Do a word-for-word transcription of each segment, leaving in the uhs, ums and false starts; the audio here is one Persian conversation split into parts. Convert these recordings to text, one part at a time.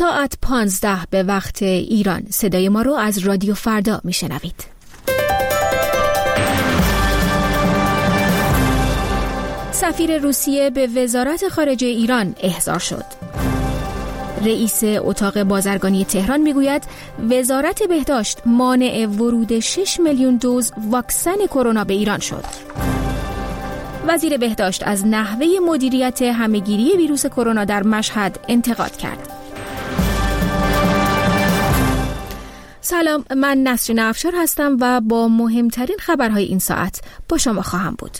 ساعت پانزده به وقت ایران. صدای ما رو از رادیو فردا میشنوید. سفیر روسیه به وزارت خارجه ایران احضار شد. رئیس اتاق بازرگانی تهران میگوید وزارت بهداشت مانع ورود شش میلیون دوز واکسن کرونا به ایران شد. وزیر بهداشت از نحوه مدیریت همهگیری ویروس کرونا در مشهد انتقاد کرد. سلام، من نسرین افشار هستم و با مهمترین خبرهای این ساعت با شما خواهم بود.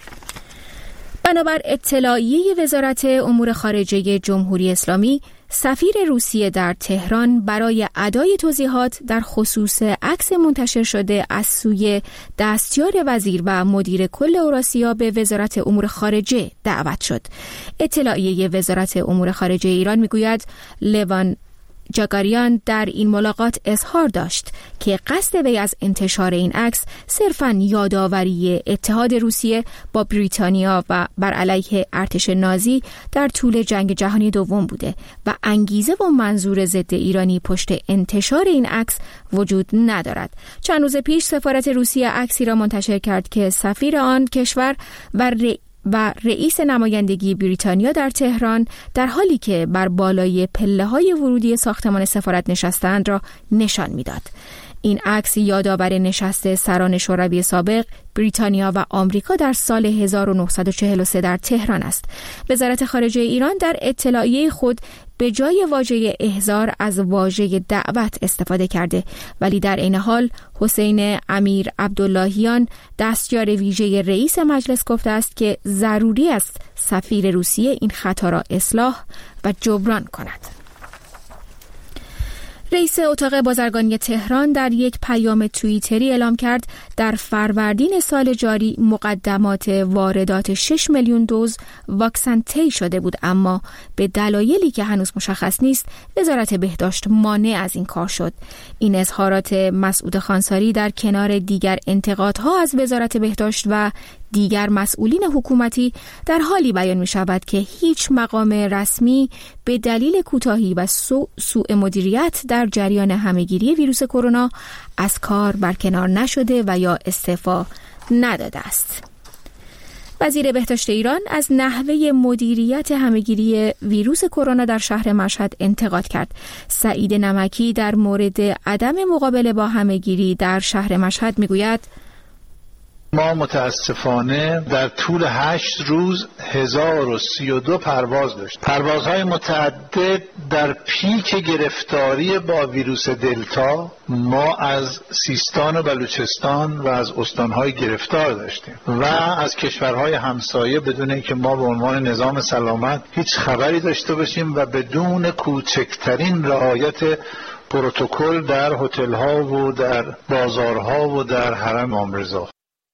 بنابر اطلاعیه وزارت امور خارجه جمهوری اسلامی، سفیر روسیه در تهران برای ادای توضیحات در خصوص عکس منتشر شده از سوی دستیار وزیر و مدیر کل اوراسیا به وزارت امور خارجه دعوت شد. اطلاعیه وزارت امور خارجه ایران میگوید لوان جاگاریان در این ملاقات اظهار داشت که قصد وی از انتشار این عکس صرفاً یادآوری اتحاد روسیه با بریتانیا و بر علیه ارتش نازی در طول جنگ جهانی دوم بوده و انگیزه و منظور ضد ایرانی پشت انتشار این عکس وجود ندارد. چند روز پیش سفارت روسیه عکسی را منتشر کرد که سفیر آن کشور و ر... و رئیس نمایندگی بریتانیا در تهران در حالی که بر بالای پله‌های ورودی ساختمان سفارت نشستند را نشان می‌داد. این عکس یادآور نشست سران شوروی سابق بریتانیا و آمریکا در سال هزار و نهصد و چهل و سه در تهران است. وزارت خارجه ایران در اطلاعیه خود به جای واژه احضار از واژه دعوت استفاده کرده، ولی در این حال حسین امیر عبداللهیان دستیار ویژه رئیس مجلس گفته است که ضروری است سفیر روسیه این خطا را اصلاح و جبران کند. رئیس اتاق بازرگانی تهران در یک پیام توییتری اعلام کرد در فروردین سال جاری مقدمات واردات شش میلیون دوز واکسن طی شده بود، اما به دلایلی که هنوز مشخص نیست وزارت بهداشت مانع از این کار شد. این اظهارات مسعود خانساری در کنار دیگر انتقادها از وزارت بهداشت و دیگر مسئولین حکومتی در حالی بیان می شود که هیچ مقام رسمی به دلیل کوتاهی و سوء سوء مدیریت در جریان همهگیری ویروس کرونا از کار برکنار نشده و یا استعفا نداده است. وزیر بهداشت ایران از نحوه مدیریت همهگیری ویروس کرونا در شهر مشهد انتقاد کرد. سعید نمکی در مورد عدم مقابله با همهگیری در شهر مشهد میگوید ما متاسفانه در طول هشت روز هزار و سی و دو پرواز داشت. پروازهای متعدد در پیک گرفتاری با ویروس دلتا ما از سیستان و بلوچستان و از استانهای گرفتار داشتیم و از کشورهای همسایه بدون اینکه ما به عنوان نظام سلامت هیچ خبری داشته باشیم و بدون کوچکترین رعایت پروتکل در هتل‌ها و در بازارها و در حرم امام رضا.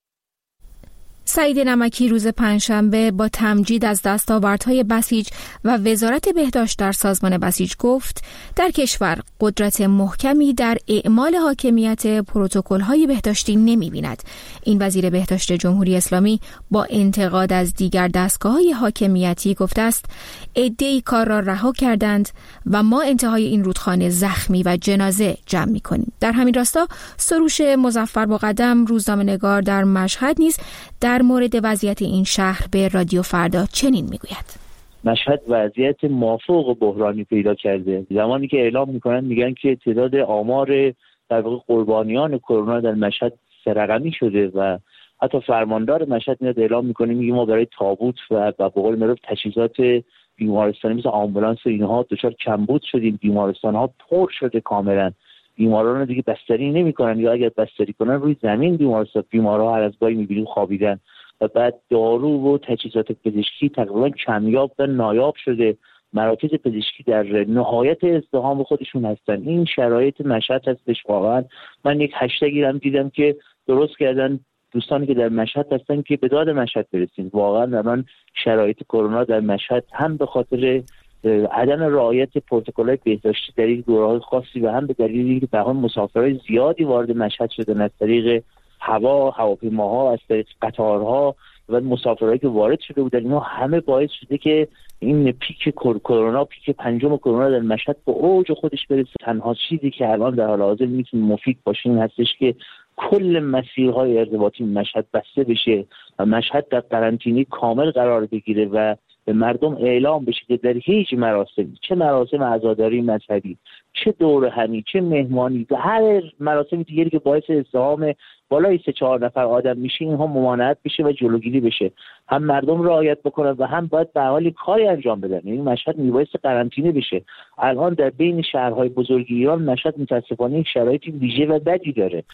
سعید نمکی روز پنجشنبه با تمجید از دستاوردهای بسیج و وزارت بهداشت در سازمان بسیج گفت در کشور قدرت محکمی در اعمال حاکمیت پروتکل‌های بهداشتی نمی‌بیند. این وزیر بهداشت جمهوری اسلامی با انتقاد از دیگر دستگاه‌های حاکمیتی گفته است عده‌ای کار را رها کردند و ما انتهای این رودخانه زخمی و جنازه جمع می‌کنیم. در همین راستا سروش مظفر مقدم روزنامه‌نگار در مشهد نیز در مورد وضعیت این شهر به رادیو فردا چنین میگوید: مشهد وضعیت مافوق بحرانی پیدا کرده. زمانی که اعلام میکنن میگن که تعداد آمار در واقع قربانیان کرونا در مشهد سه رقمی شده و حتی فرماندار مشهد میاد اعلام میکنه میگه ما برای تابوت و به قول معروف تجهیزات بیمارستانی مثل آمبولانس و اینها دچار کمبود شدیم. بیمارستان ها پر شده کاملا. بیماران رو دیگه بستری نمی‌کنن یا اگر بستری کنن روی زمین بیمارستان بیمارها هر از گاهی می‌بینیم خوابیدن و بعد دارو و تجهیزات پزشکی تقریبا کمیاب و نایاب شده. مراکز پزشکی در نهایت ازدحام خودشون هستن. این شرایط مشهد هستش. واقعا من یک هشتگی هم دیدم که درست کردن دوستانی که در مشهد هستن که به داد مشهد برسیم. واقعا الان شرایط کرونا در مشهد هم به خاطر عدم رعایت پروتکل‌های بهداشتی در این دوره‌های خاصی و هم به دلیل اینکه به هم مسافرای زیادی وارد مشهد شدن از طریق هوا، هواپیماها، از طریق قطارها و مسافرایی که وارد شده بودن، اینا همه باعث شده که این پیک کرونا، پیک پنجم کرونا در مشهد به اوج خودش برسه. تنها چیزی که الان در حال حاضر میتونه مفید باشه این هستش که کل مسیرهای ارتباطی مشهد بسته بشه و مشهد در قرنطینه کامل قرار بگیره و به مردم اعلام بشه که در هیچ مراسمی، چه مراسم عزاداری مذهبی، چه دور همی، چه مهمانی و هر مراسم دیگری که باعث ازدحام بالای سه چهار نفر آدم میشه، اینها ممانعت بشه و جلوگیری بشه. هم مردم رعایت بکنن و هم باید به حال کاری انجام بدن. این مشهد میبایست قرنطینه بشه. الان در بین شهرهای بزرگ ایران مشهد متاسفانه یک شرایطی ویژه و بدی داره.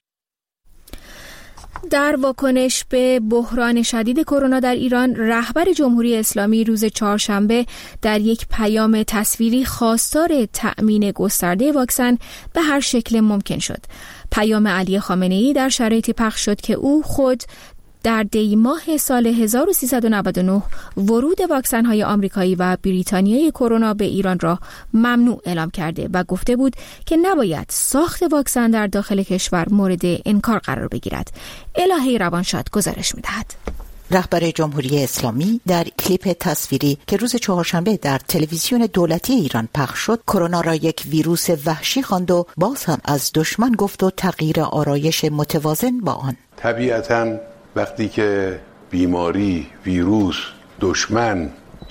در واکنش به بحران شدید کرونا در ایران، رهبر جمهوری اسلامی روز چهارشنبه در یک پیام تصویری خواستار تأمین گسترده واکسن به هر شکل ممکن شد. پیام علی خامنه‌ای در شرایطی پخش شد که او خود در دی ماه سال هزار و سیصد و نود و نه ورود واکسن‌های آمریکایی و بریتانیایی کرونا به ایران را ممنوع اعلام کرده و گفته بود که نباید ساخت واکسن در داخل کشور مورد انکار قرار بگیرد. الهی روانشاد گزارش می‌دهد. رهبر جمهوری اسلامی در کلیپ تصویری که روز چهارشنبه در تلویزیون دولتی ایران پخش شد، کرونا را یک ویروس وحشی خواند و باز هم از دشمن گفت و تغییر آرایش متوازن با آن. طبیعتاً وقتی که بیماری، ویروس، دشمن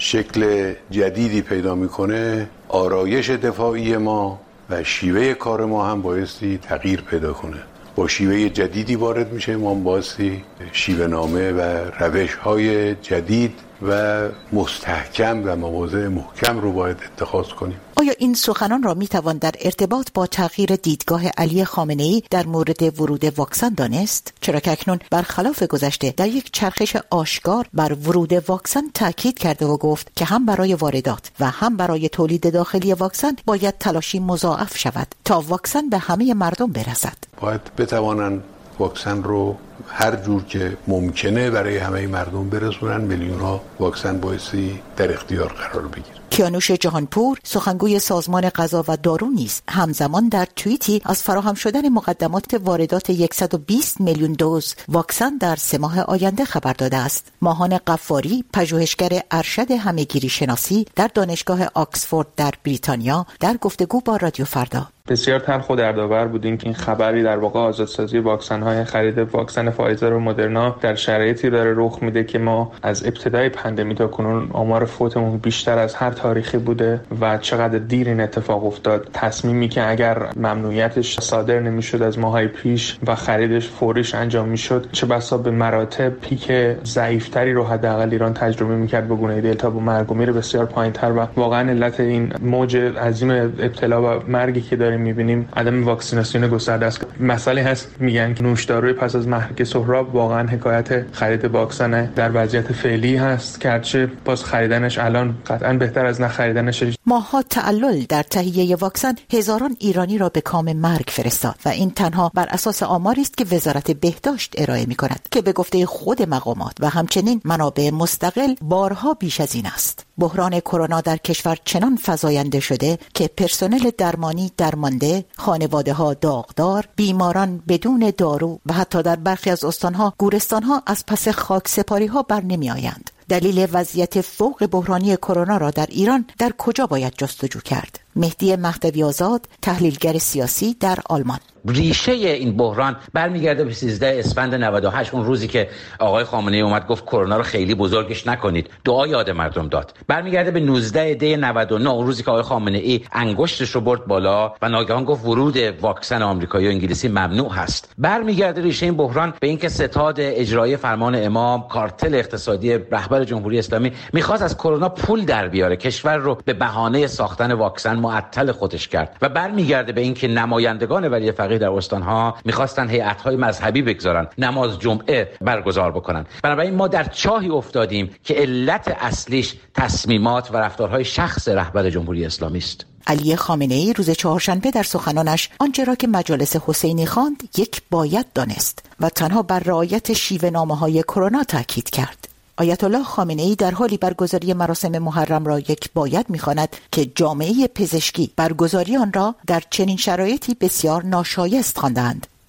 شکل جدیدی پیدا میکنه، آرایش دفاعی ما و شیوه کار ما هم بایستی تغییر پیدا کنه. با شیوه جدیدی وارد میشه، ما بایستی شیوه نامه و روش های جدید و مستحکم و مواضع محکم رو باید اتخاذ کنیم. آیا این سخنان را میتوان در ارتباط با تغییر دیدگاه علی خامنه‌ای در مورد ورود واکسن دانست؟ چرا که اکنون برخلاف گذشته در یک چرخش آشکار بر ورود واکسن تاکید کرده و گفت که هم برای واردات و هم برای تولید داخلی واکسن باید تلاشی مضاعف شود تا واکسن به همه مردم برسد. باید بتوانند واکسن رو هر جور که ممکنه برای همه مردم برسونن. میلیون ها واکسن بایستی در اختیار قرار بگیره. کیانوش جهانپور، سخنگوی سازمان غذا و دارو نیز همزمان در توییتی از فراهم شدن مقدمات واردات صد و بیست میلیون دوز واکسن در سه ماه آینده خبر داده است. ماهان قفاری، پژوهشگر ارشد همه‌گیری شناسی در دانشگاه آکسفورد در بریتانیا، در گفتگو با رادیو فردا: بسیار تلخ و دردآور بود این که این خبری در واقع آزادسازی واکسن‌های خرید واکسن فایزر و مدرنا در شرایطی داره رخ میده که ما از ابتدای پاندمی تا کنون آمار فوتمون بیشتر از هر تاریخی بوده و چقدر دیر این اتفاق افتاد. تصمیمی که اگر ممنوعیتش صادر نمیشد از ماهای پیش و خریدش فوریش انجام میشد، چه بسا به مراتب پیک ضعیف‌تری رو حداقل ایران تجربه میکرد به گونه دلتا با مرگ و میر بسیار پایین‌تر. و واقعا علت این موج عظیم ابتلا و مرگی که داریم میبینیم عدم واکسیناسیون گسترده است. مسئله هست میگن که نوشداروی پس از محرک سهراب واقعا حکایت خرید واکسن در وضعیت فعلی هست، گرچه باز خریدنش الان قطعا بهتر از نخریدنش. ماها تعلل در تهیه واکسن هزاران ایرانی را به کام مرگ فرستاد و این تنها بر اساس آماری است که وزارت بهداشت ارائه می‌کند که به گفته خود مقامات و همچنین منابع مستقل بارها بیش از این است. بحران کرونا در کشور چنان فزاینده شده که پرسنل درمانی درمانده، خانواده‌ها داغدار، بیماران بدون دارو و حتی در برخی از استان‌ها گورستان‌ها از پس خاکسپاری‌ها بر نمی‌آیند. دلیل وضعیت فوق بحرانی کرونا را در ایران در کجا باید جستجو کرد؟ مهدی مهدوی آزاد، تحلیلگر سیاسی در آلمان: ریشه این بحران برمیگرده به سیزده اسفند نود و هشت، اون روزی که آقای خامنه‌ای اومد گفت کرونا رو خیلی بزرگش نکنید، دعا یاد مردم داد. برمیگرده به نوزده دی نود و نه، اون روزی که آقای خامنه‌ای انگشتش رو برد بالا و ناگهان گفت ورود واکسن آمریکایی و انگلیسی ممنوع هست. برمیگرده ریشه این بحران به اینکه ستاد اجرایی فرمان امام، کارتل اقتصادی رهبر جمهوری اسلامی می‌خواست از کرونا پول در بیاره، کشور رو به بهانه ساختن واکسن معطل خودش کرد. و برمیگرده به اینکه نمایندگان ولی فقیه در استان‌ها می‌خواستن هیئت‌های مذهبی بگذارن، نماز جمعه برگزار بکنن. بنابراین ما در چاهی افتادیم که علت اصلیش تصمیمات و رفتارهای شخص رهبر جمهوری اسلامی است. علی خامنه‌ای روز چهارشنبه در سخنانش آنچه را که مجالس حسینی خواند یک باید دانست و تنها بر رعایت شیوه نامه‌های کرونا تاکید کرد. آیت الله خامنه‌ای در حالی برگزاری مراسم محرم را یک باید می‌خواند که جامعه پزشکی برگزاری آن را در چنین شرایطی بسیار ناشایست خواندند.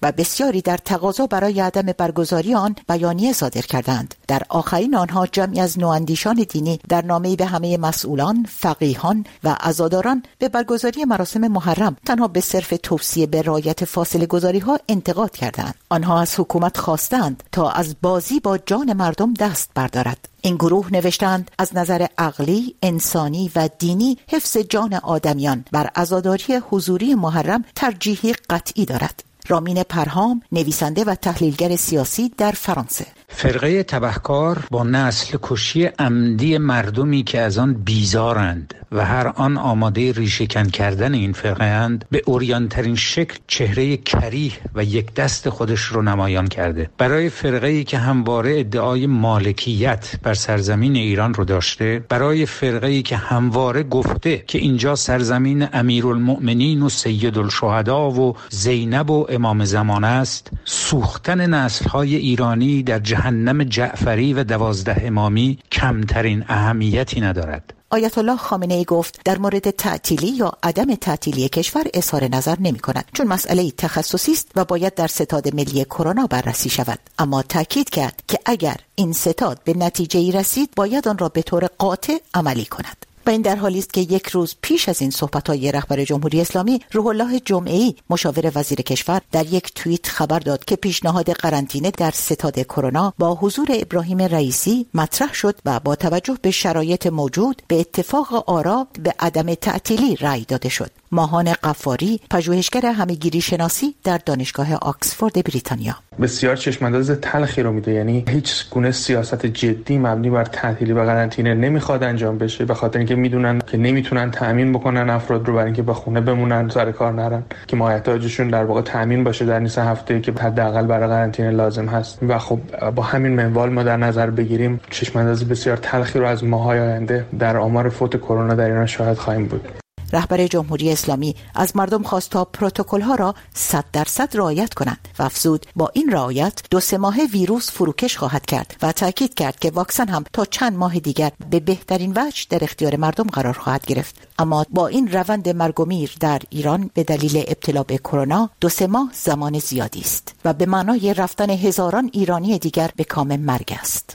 و بسیاری در تقاضا برای عدم برگزاری آن بیانیه صادر کردند. در آخرین آنها جمعی از نواندیشان دینی در نامه‌ای به همه مسئولان، فقیهان و عزاداران به برگزاری مراسم محرم تنها به صرف توصیه به رعایت فاصله گذاری‌ها انتقاد کردند. آنها از حکومت خواستند تا از بازی با جان مردم دست بردارد. این گروه نوشتند از نظر عقلی، انسانی و دینی حفظ جان آدمیان بر عزاداری حضوری محرم ترجیحی قطعی دارد. رامین پرهام، نویسنده و تحلیلگر سیاسی در فرانسه: فرقه تبهکار با نسل کشی عمدی مردمی که از آن بیزارند و هر آن آماده ریشه‌کن کردن این فرقه اند به عریان‌ترین شکل چهره کریه و یک دست خودش رو نمایان کرده. برای فرقه‌ای که همواره ادعای مالکیت بر سرزمین ایران رو داشته، برای فرقه‌ای که همواره گفته که اینجا سرزمین امیرالمؤمنین و سیدالشهدا و زینب و امام زمان است، سوختن نسل‌های ایرانی در جهنم جعفری و دوازده امامی کمترین اهمیتی ندارد. آیت الله خامنه ای گفت در مورد تعطیلی یا عدم تعطیلی کشور اظهار نظر نمی کند، چون مسئله تخصصی است و باید در ستاد ملی کرونا بررسی شود. اما تاکید کرد که اگر این ستاد به نتیجه‌ای رسید باید آن را به طور قاطع عملی کند. و این در حالی است که یک روز پیش از این صحبت‌های رهبر جمهوری اسلامی، روح الله جمعه‌ای مشاور وزیر کشور در یک توییت خبر داد که پیشنهاد قرنطینه در ستاد کرونا با حضور ابراهیم رئیسی مطرح شد و با توجه به شرایط موجود به اتفاق آرا به عدم تعطیلی رأی داده شد. ماهان قفاری، پژوهشگر همه‌گیری شناسی در دانشگاه آکسفورد بریتانیا: بسیار چشم‌انداز تلخی رو میده. یعنی هیچ گونه سیاست جدی مبنی بر تعطیلی و قرنطینه نمیخواد انجام بشه، به خاطر اینکه میدونن که نمیتونن تأمین بکنن افراد رو برای اینکه به خونه بمونن، سر کار نرن، که مایحتاجشون در واقع تأمین باشه در نیست هفته که حداقل برای قرنطینه لازم هست. و خب با همین منوال ما در نظر بگیریم چشم‌انداز بسیار تلخی رو از ماه‌های آینده در آمار فوت کرونا در ایران شاهد خواهیم بود. رهبر جمهوری اسلامی از مردم خواست تا پروتکل‌ها را صد درصد رعایت کنند و افزود با این رعایت دو سه ماه ویروس فروکش خواهد کرد و تاکید کرد که واکسن هم تا چند ماه دیگر به بهترین وجه در اختیار مردم قرار خواهد گرفت. اما با این روند مرگ و میر در ایران به دلیل ابتلا به کرونا دو سه ماه زمان زیادی است و به معنای رفتن هزاران ایرانی دیگر به کام مرگ است.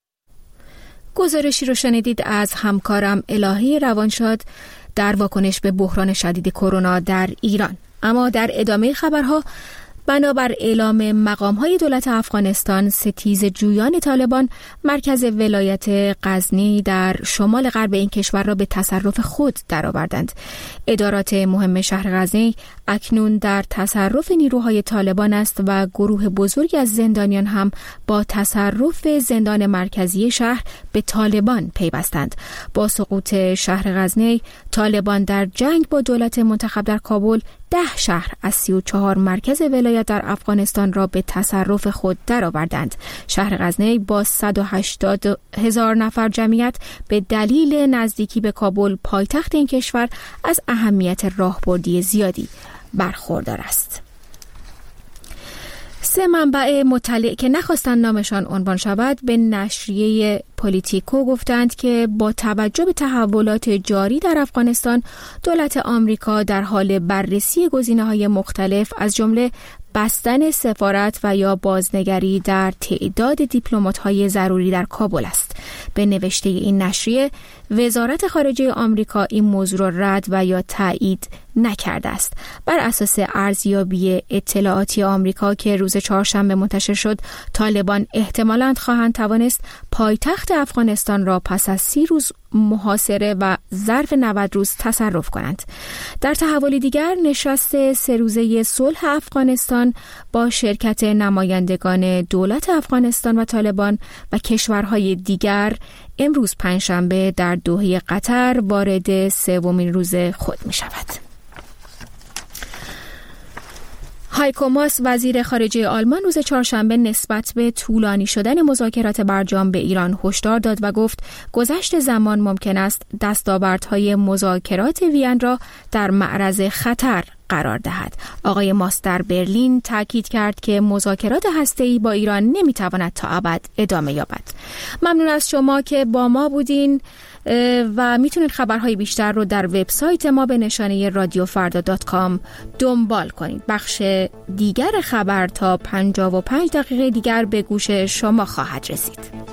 گزارشی رو شنیدید از همکارم الهی روانشاد در واکنش به بحران شدید کرونا در ایران. اما در ادامه خبرها، بنابر اعلام مقام‌های دولت افغانستان، ستیز جویان طالبان مرکز ولایت غزنی در شمال غرب این کشور را به تصرف خود درآوردند. ادارات مهم شهر غزنی اکنون در تصرف نیروهای طالبان است و گروه بزرگی از زندانیان هم با تصرف زندان مرکزی شهر به طالبان پیوستند. با سقوط شهر غزنی، طالبان در جنگ با دولت منتخب در کابل ده شهر از سی و چهار مرکز ولایت در افغانستان را به تصرف خود درآوردند. شهر غزنی با صد و هشتاد هزار نفر جمعیت به دلیل نزدیکی به کابل پایتخت این کشور از اهمیت راهبردی زیادی برخوردار است. سه منبع مطلع که نخواستند نامشان عنوان شود به نشریه پولیتیکو گفتند که با توجه به تحولات جاری در افغانستان، دولت آمریکا در حال بررسی گزینه‌های مختلف از جمله بستن سفارت و یا بازنگری در تعداد دیپلمات‌های ضروری در کابل است. به نوشته این نشریه، وزارت خارجه آمریکا این موضوع را رد و یا تایید نکرده است. بر اساس ارزیابی اطلاعاتی آمریکا که روز چهارشنبه منتشر شد، طالبان احتمالاً خواهند توانست پایتخت افغانستان را پس از سی روز محاصره و ظرف نود روز تصرف کنند. در تحولی دیگر، نشست سه روزه صلح افغانستان با شرکت نمایندگان دولت افغانستان و طالبان و کشورهای دیگر امروز پنجشنبه در دوحه قطر وارد سومین روز خود می شود. هایکو ماس وزیر خارجه آلمان روز چهارشنبه نسبت به طولانی شدن مذاکرات برجام به ایران هشدار داد و گفت گذشت زمان ممکن است دستاوردهای مذاکرات وین را در معرض خطر قرار دهد. آقای ماس در برلین تاکید کرد که مذاکرات هسته‌ای با ایران نمیتواند تا ابد ادامه یابد. ممنون از شما که با ما بودین. و میتونید خبرهای بیشتر رو در وبسایت ما به نشانه رادیو فردا دات کام دنبال کنید. بخش دیگر خبر تا پنجاه و پنج دقیقه دیگر به گوش شما خواهد رسید.